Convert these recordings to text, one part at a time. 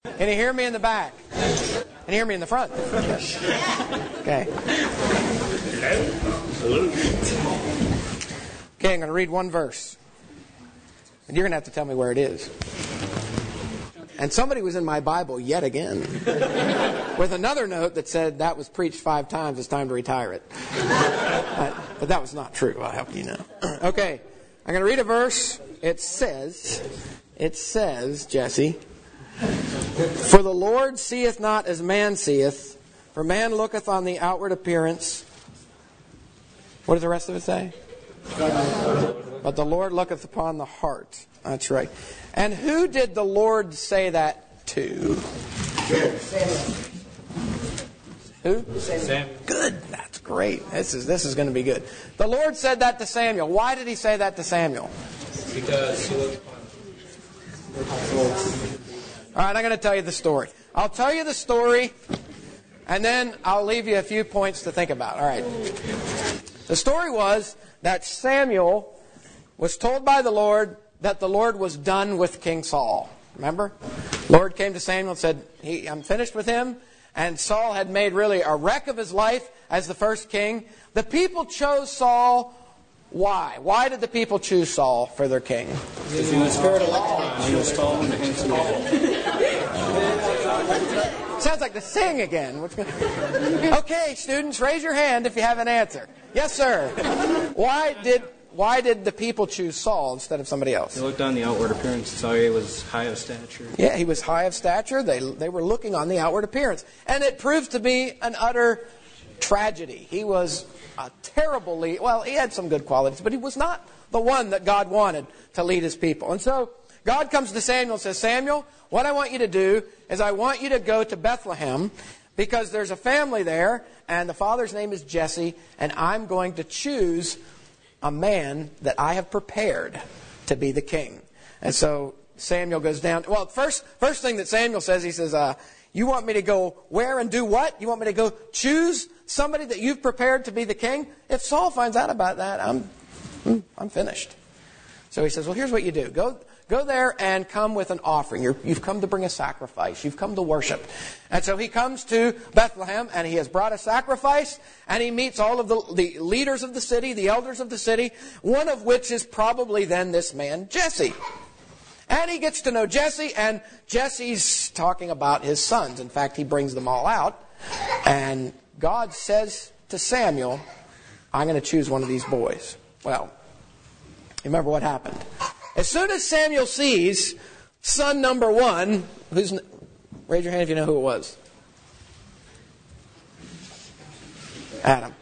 Can you hear me in the back? Can you hear me in the front? Okay. Okay, I'm going to read one verse. And you're going to have to tell me where it is. And somebody was in my Bible yet again with another note that said that was preached 5 times, it's time to retire it. But that was not true, I'll help you know. Okay, I'm going to read a verse. It says, Jesse, "For the Lord seeth not as man seeth, for man looketh on the outward appearance." What does the rest of it say? "But the Lord looketh upon the heart." That's right. And who did the Lord say that to? Who? Samuel. Good. That's great. This is going to be good. The Lord said that to Samuel. Why did he say that to Samuel? Because he looked upon All right, I'm going to tell you the story. I'll tell you the story, and then I'll leave you a few points to think about. All right. The story was that Samuel was told by the Lord that the Lord was done with King Saul. Remember? The Lord came to Samuel and said, I'm finished with him. And Saul had made really a wreck of his life as the first king. The people chose Saul. Why? Why did the people choose Saul for their king? Because he was fair to look upon. He was tall and handsome man. Sounds like the sing again. Okay, students, raise your hand if you have an answer. Yes, sir. Why did the people choose Saul instead of somebody else? They looked on the outward appearance and saw he was high of stature. Yeah, he was high of stature. They were looking on the outward appearance. And it proved to be an utter tragedy. He was a terrible leader. Well, he had some good qualities, but he was not the one that God wanted to lead his people. And so God comes to Samuel and says, Samuel, what I want you to do is I want you to go to Bethlehem because there's a family there, and the father's name is Jesse, and I'm going to choose a man that I have prepared to be the king. And so Samuel goes down. Well, first thing that Samuel says, he says, you want me to go where and do what? You want me to go choose somebody that you've prepared to be the king? If Saul finds out about that, I'm finished. So he says, well, here's what you do. Go there and come with an offering. You've come to bring a sacrifice. You've come to worship. And so he comes to Bethlehem, and he has brought a sacrifice, and he meets all of the leaders of the city, the elders of the city, one of which is probably then this man, Jesse. And he gets to know Jesse, and Jesse's talking about his sons. In fact, he brings them all out. And God says to Samuel, I'm going to choose one of these boys. Well, remember what happened. As soon as Samuel sees son number 1, raise your hand if you know who it was. Adam.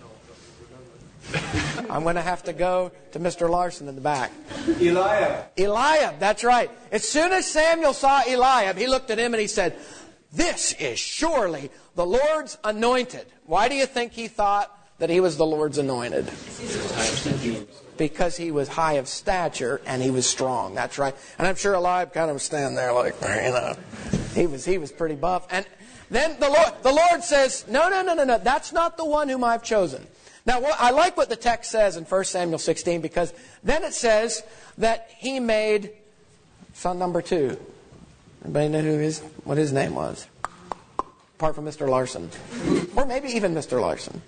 I'm going to have to go to Mr. Larson in the back. Eliab, that's right. As soon as Samuel saw Eliab, he looked at him and he said, this is surely the Lord's anointed. Why do you think he thought that he was the Lord's anointed? Because he was high of stature and he was strong. That's right. And I'm sure Eliab kind of was standing there like, he was pretty buff. And then the Lord says, no, that's not the one whom I've chosen. Now, I like what the text says in 1 Samuel 16, because then it says that he made son number 2. Anybody know what his name was? Apart from Mr. Larson. Or maybe even Mr. Larson.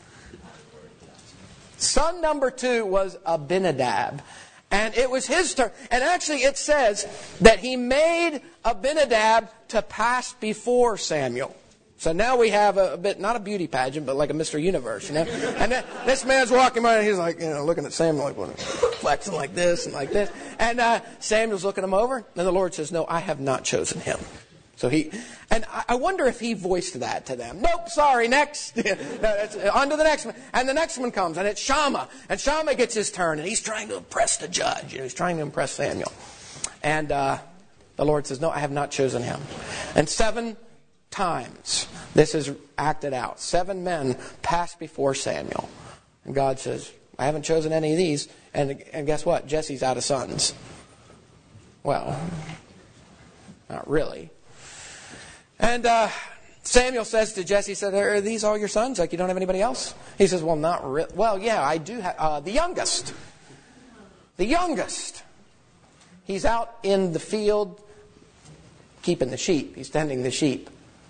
Son number 2 was Abinadab. And it was his turn. And actually it says that he made Abinadab to pass before Samuel. So now we have a bit, not a beauty pageant, but like a Mr. Universe, you know. And this man's walking by and he's like, looking at Samuel like, flexing like this and like this. And Samuel's looking him over. And the Lord says, no, I have not chosen him. So I wonder if he voiced that to them. Nope, sorry, next. On to the next one. And the next one comes, and it's Shammah. And Shammah gets his turn, and he's trying to impress the judge. He's trying to impress Samuel. And the Lord says, no, I have not chosen him. And 7 times this is acted out. 7 men pass before Samuel. And God says, I haven't chosen any of these. And guess what? Jesse's out of sons. Well, not really. And Samuel says to Jesse, are these all your sons? Like, you don't have anybody else? He says, well, not really. Well, yeah, I do have the youngest. The youngest. He's out in the field keeping the sheep. He's tending the sheep.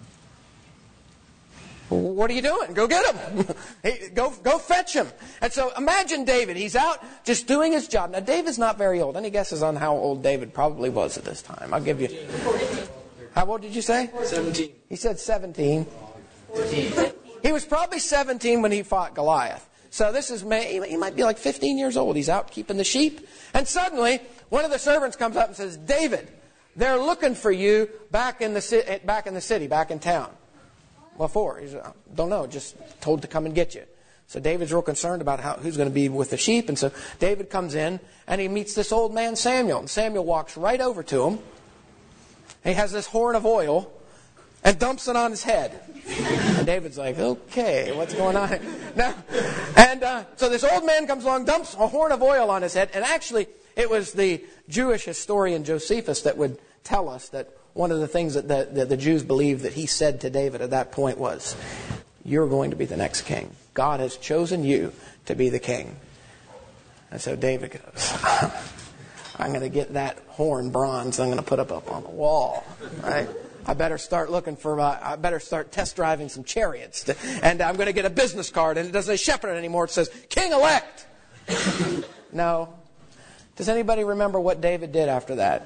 What are you doing? Go get him. Hey, go fetch him. And so imagine David. He's out just doing his job. Now, David's not very old. Any guesses on how old David probably was at this time? I'll give you. How old did you say? 17. He said 17. 14. He was probably 17 when he fought Goliath. So he might be like 15 years old. He's out keeping the sheep. And suddenly, one of the servants comes up and says, David, they're looking for you back in the city, back in town. What for? He said, don't know, just told to come and get you. So David's real concerned about who's going to be with the sheep. And so David comes in and he meets this old man Samuel. And Samuel walks right over to him. He has this horn of oil and dumps it on his head. And David's like, okay, what's going on? Now, and so this old man comes along, dumps a horn of oil on his head. And actually, it was the Jewish historian Josephus that would tell us that one of the things that the Jews believed that he said to David at that point was, you're going to be the next king. God has chosen you to be the king. And so David goes, I'm going to get that horn bronze. I'm going to put up on the wall. Right? I better start test driving some chariots. And I'm going to get a business card. And it doesn't say shepherd anymore. It says king-elect. No. Does anybody remember what David did after that?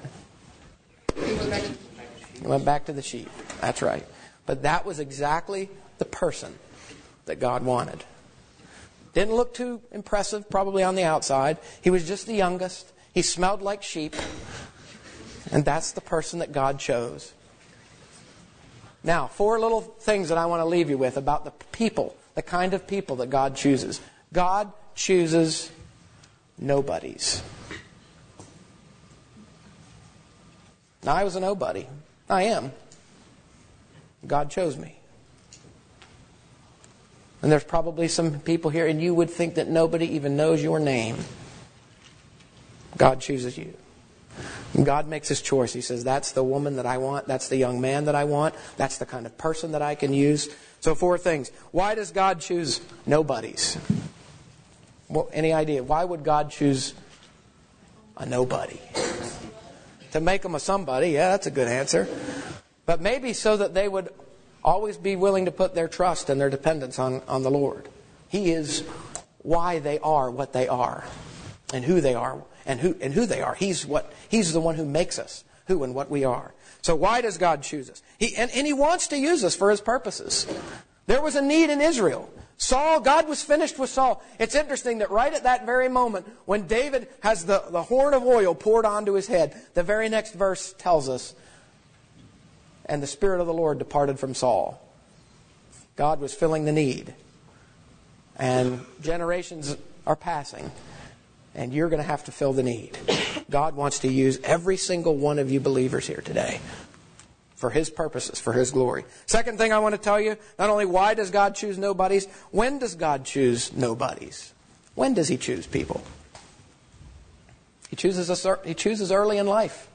He went back to the sheep. That's right. But that was exactly the person that God wanted. Didn't look too impressive, probably on the outside. He was just the youngest. He smelled like sheep. And that's the person that God chose. Now, 4 little things that I want to leave you with about the people, the kind of people that God chooses. God chooses nobodies. Now, I was a nobody. I am. God chose me. And there's probably some people here, and you would think that nobody even knows your name. God chooses you. And God makes His choice. He says, that's the woman that I want. That's the young man that I want. That's the kind of person that I can use. So 4 things. Why does God choose nobodies? Well, any idea? Why would God choose a nobody? To make them a somebody, yeah, that's a good answer. But maybe so that they would always be willing to put their trust and their dependence on the Lord. He is why they are what they are, and who they are, and who they are. He's the one who makes us who and what we are. So why does God choose us? And He wants to use us for His purposes. There was a need in Israel. God was finished with Saul. It's interesting that right at that very moment, when David has the horn of oil poured onto his head, the very next verse tells us, and the Spirit of the Lord departed from Saul. God was filling the need. And generations are passing, and you're going to have to fill the need. God wants to use every single one of you believers here today for His purposes, for His glory. Second thing I want to tell you, not only why does God choose nobodies, when does God choose nobodies? When does He choose people? He chooses early in life.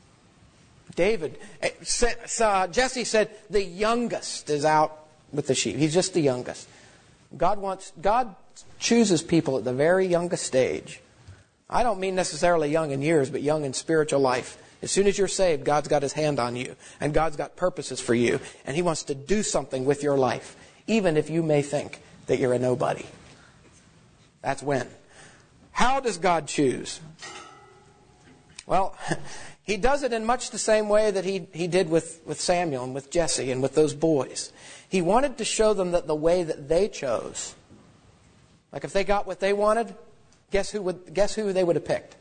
Jesse said, the youngest is out with the sheep. He's just the youngest. God chooses people at the very youngest stage. I don't mean necessarily young in years, but young in spiritual life. As soon as you're saved, God's got His hand on you. And God's got purposes for you. And He wants to do something with your life. Even if you may think that you're a nobody. That's when. How does God choose? Well, He does it in much the same way that He did with Samuel and with Jesse and with those boys. He wanted to show them that the way that they chose. Like if they got what they wanted, guess who they would have picked?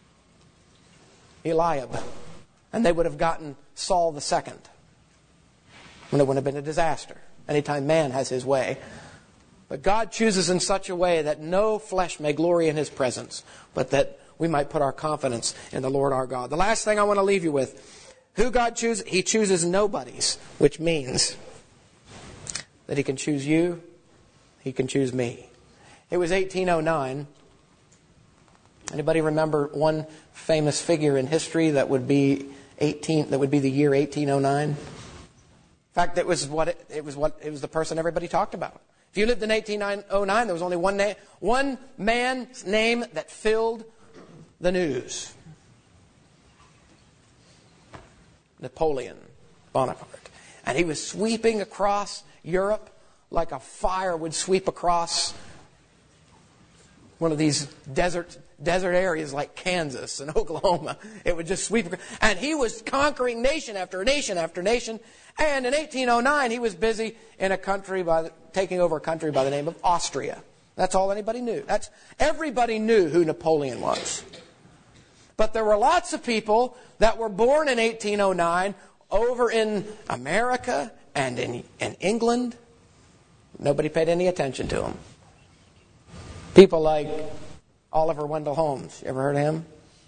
Eliab. And they would have gotten Saul the second. And it would have been a disaster. Anytime man has his way. But God chooses in such a way that no flesh may glory in His presence, but that we might put our confidence in the Lord our God. The last thing I want to leave you with, who God chooses, He chooses nobodies, which means that He can choose you, He can choose me. It was 1809. Anybody remember one famous figure in history that would be the year 1809? In fact, it was the person everybody talked about. If you lived in 1809, there was only one man's name that filled the news. Napoleon Bonaparte. And he was sweeping across Europe like a fire would sweep across one of these desert areas like Kansas and Oklahoma. It would just sweep across. And he was conquering nation after nation after nation. And in 1809, he was busy in a country taking over a country by the name of Austria. That's all anybody knew. Everybody knew who Napoleon was. But there were lots of people that were born in 1809 over in America and in England. Nobody paid any attention to them. People like Oliver Wendell Holmes. You ever heard of him?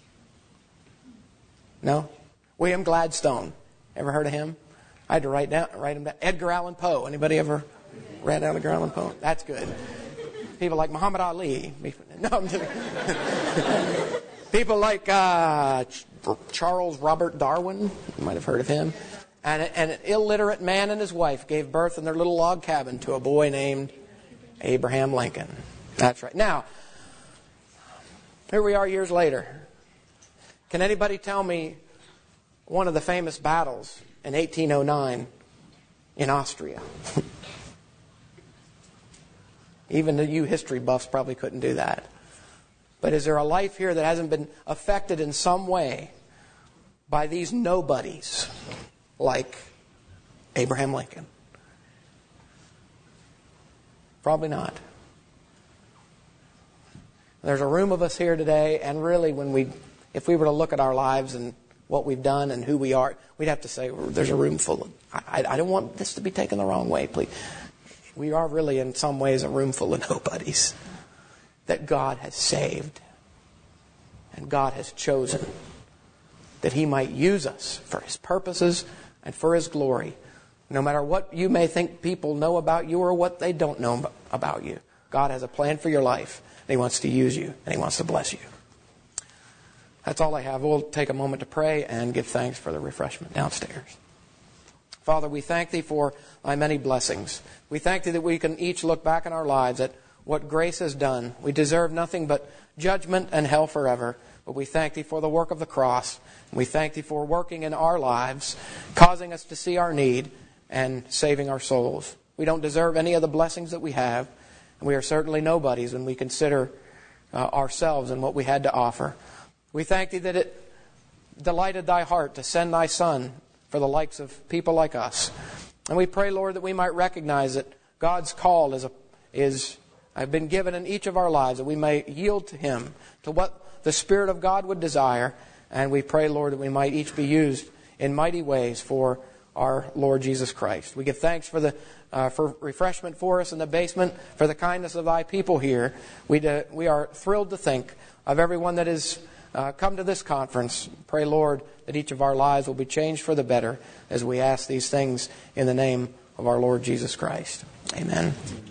No? William Gladstone. Ever heard of him? I had to write him down. Edgar Allan Poe. Anybody ever read Edgar Allan Poe? That's good. People like Muhammad Ali. No, I'm just people like Charles Robert Darwin. You might have heard of him. And an illiterate man and his wife gave birth in their little log cabin to a boy named Abraham Lincoln. That's right. Now, here we are years later. Can anybody tell me one of the famous battles in 1809 in Austria? Even the you history buffs probably couldn't do that. But is there a life here that hasn't been affected in some way by these nobodies like Abraham Lincoln? Probably not. There's a room of us here today, and really if we were to look at our lives and what we've done and who we are, we'd have to say there's a room full of... I don't want this to be taken the wrong way, please. We are really in some ways a room full of nobodies that God has saved and God has chosen that He might use us for His purposes and for His glory. No matter what you may think people know about you or what they don't know about you, God has a plan for your life. And He wants to use you and He wants to bless you. That's all I have. We'll take a moment to pray and give thanks for the refreshment downstairs. Father, we thank Thee for Thy many blessings. We thank Thee that we can each look back in our lives at what grace has done. We deserve nothing but judgment and hell forever. But we thank Thee for the work of the cross. We thank Thee for working in our lives, causing us to see our need and saving our souls. We don't deserve any of the blessings that we have. And we are certainly nobodies when we consider ourselves and what we had to offer. We thank Thee that it delighted Thy heart to send Thy Son for the likes of people like us. And we pray, Lord, that we might recognize that God's call is been given in each of our lives, that we may yield to Him, to what the Spirit of God would desire. And we pray, Lord, that we might each be used in mighty ways for our Lord Jesus Christ. We give thanks for for refreshment for us in the basement, for the kindness of Thy people here. We are thrilled to think of everyone that has come to this conference. Pray, Lord, that each of our lives will be changed for the better as we ask these things in the name of our Lord Jesus Christ. Amen.